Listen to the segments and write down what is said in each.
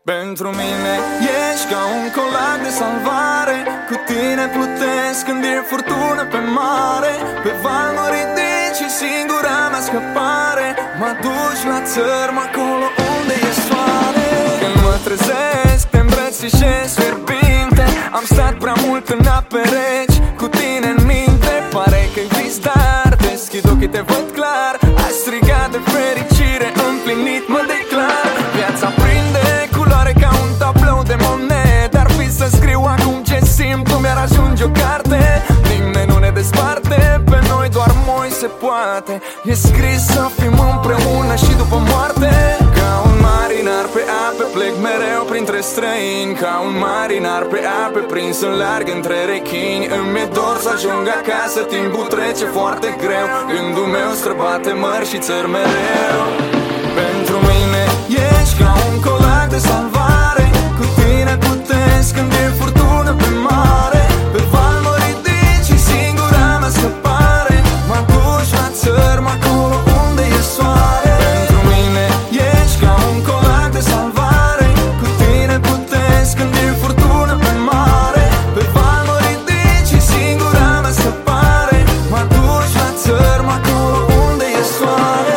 Pentru mine ești ca un colac de salvare. Cu tine plutesc când e furtună pe mare. Pe val mă ridic și singura mea scăpare. Mă duci la țărm acolo unde e soare. Când mă trezesc te îmbrățișez fierbinte. Am stat prea mult în ape reci cu tine în minte. Pare că-i vis, dar deschid ochii, te văd clar. Ai strigat de fericire, împlinit mă declar. Viața prinde culoare ca un tablou de monede. Ar fi să scriu acum ce simt, nu mi-ar ajunge o carte. Nimeni nu ne desparte, pe noi doar moi se poate. E scris să fim împreună și după moarte. Ca un marinar pe ape plec mereu printre străini. Ca un marinar pe ape prins în larg între rechini. Îmi e dor să ajung acasă, timpul trece foarte greu. Gândul meu străbate mări și țări mereu. Pentru mine ești ca un colac de salvare. Cu tine plutesc când e furtună pe mare. Pe val mă ridic și singura mea scăpare. Mă duci la țărm acolo unde e soare. Pentru mine ești ca un colac de salvare. Cu tine plutesc când e furtună pe mare. Pe val mă ridic și singura mea scăpare. Mă duci la țărm acolo unde e soare.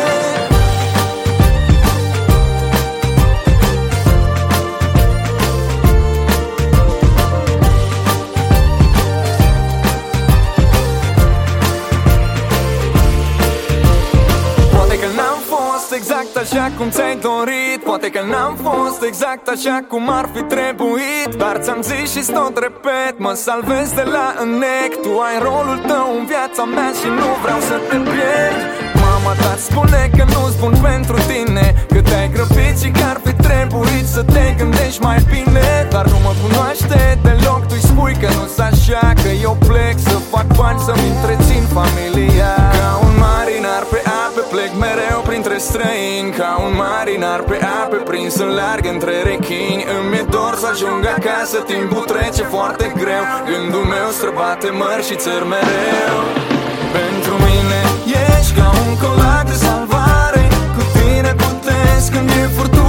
Exact așa cum ți-ai dorit. Poate că n-am fost exact așa cum ar fi trebuit. Dar ți-am zis și tot repet, mă salvez de la înnec. Tu ai rolul tău în viața mea și nu vreau să te pierd. Mama ta spune că nu-s bun pentru tine, că te-ai grăbit și că ar fi trebuit să te gândești mai bine. Dar nu mă cunoaște deloc, tu-i spui că nu-s așa, că eu plec să fac bani, să-mi întrețin familia. Ca un marinar pe ape plec mereu printre străini. Ca un marinar pe ape prins în larg între rechini. Îmi e dor să ajung acasă, timpul trece foarte greu. Gândul meu străbate mări și țări mereu. Pentru mine ești ca un colac de salvare. Cu tine plutesc când e furtună